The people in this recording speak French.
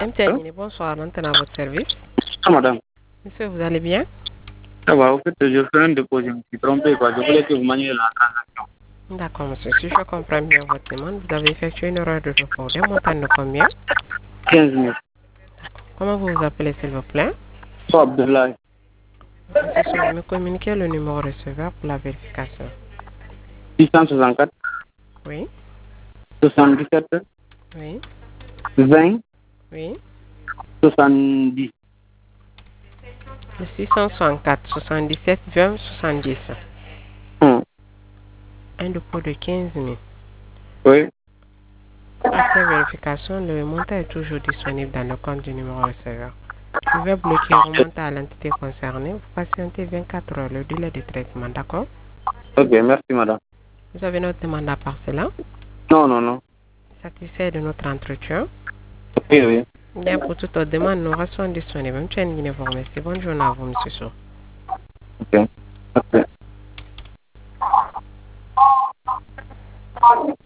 MTN, bonsoir, maintenant à votre service. Ah, madame. Monsieur, vous allez bien? Ça va, au fait, je fais un dépôt, je me suis trompé, quoi. Je voulais que vous maniez la transaction. D'accord, monsieur. Si je comprends bien votre demande, vous avez effectué une erreur de report. D'un montant de combien? 15 000. Comment vous vous appelez, s'il vous plaît? So, Abdoulaye. Monsieur, vous me communiquez le numéro receveur pour la vérification. 664, Oui, 77, oui, 20, oui. 70. Le 664 77 20 70. Hum. Un dépôt de 15 000. Oui. Après vérification, le montant est toujours disponible dans le compte du numéro receveur. Je vais bloquer et remonter à l'entité concernée. Vous patientez 24 heures le délai de traitement, d'accord? Ok, merci, madame. Vous avez notre demande à part cela? Non, non, non. Satisfait de notre entretien? Oui, oui. Bien, pour toute autre demande, nous restons disponibles. Même chaîne Guinée vous remercie. Bonne journée à vous, monsieur Sow. Ok. Ok.